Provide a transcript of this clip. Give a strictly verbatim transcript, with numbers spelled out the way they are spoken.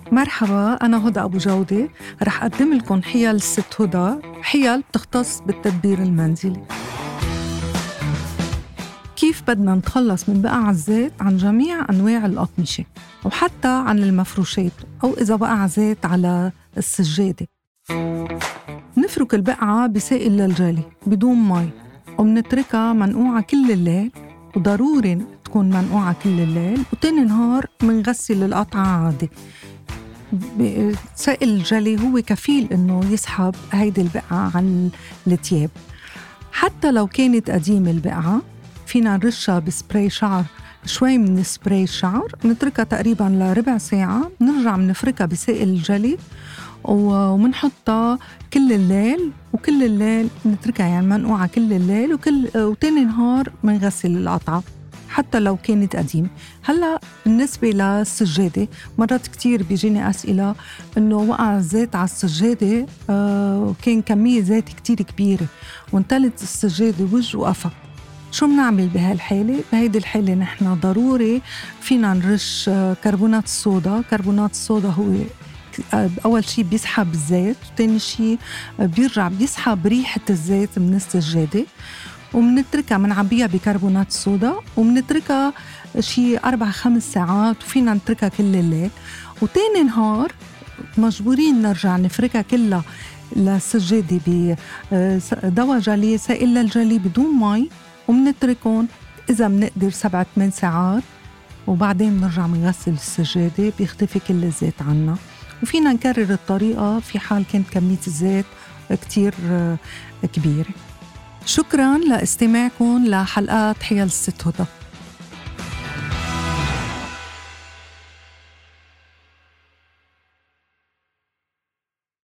مرحبا، أنا هدى أبو جودة. رح أقدم لكم حيل الست هدى، حيل بتختص بالتدبير المنزلي. كيف بدنا نتخلص من بقع الزيت عن جميع أنواع الأقمشة وحتى عن المفروشات، أو إذا بقع زيت على السجادة. نفرك البقعة بسائل للجلي بدون مي ومنتركها منقوعة كل الليل، وضروري تكون منقوعة كل الليل، وتاني نهار منغسل القطعة عادي. سائل الجلي هو كفيل إنه يسحب هيدي البقعة عن التياب. حتى لو كانت قديمة البقعة فينا نرشها بسبراي شعر، شوي من سبراي الشعر، نتركها تقريباً لربع ساعة، نرجع منفركها بسائل الجلي ومنحطها كل الليل، وكل الليل نتركها يعني منقوعة كل الليل، وكل وتاني نهار منغسل القطعة حتى لو كانت قديمة. هلأ بالنسبة للسجادة، مرات كتير بيجيني أسئلة إنه وقع الزيت على السجادة، آه كان كمية زيت كتير كبيرة وانتلت السجادة وجه وقفا. شو منعمل بهالحالة؟ بهيدي الحالة نحن ضروري فينا نرش كربونات الصودا. كربونات الصودا هو أول شي بيسحب الزيت، وتاني شي بيرجع بيسحب ريحة الزيت من السجادة، ومنتركها منعبيها بكربونات الصودا ومنتركها شي أربع خمس ساعات، وفينا نتركها كل الليل. وتاني نهار مجبورين نرجع نفركها كلها للسجادة بدواء جلي، سائل للجلي بدون مي، ومنتركون إذا منقدر سبعة ثمان ساعات، وبعدين منرجع منغسل السجادة، بيختفي كل الزيت عنا. وفينا نكرر الطريقة في حال كانت كمية الزيت كتير كبيرة. شكراً لاستماعكم لحلقات حيل الست هدى.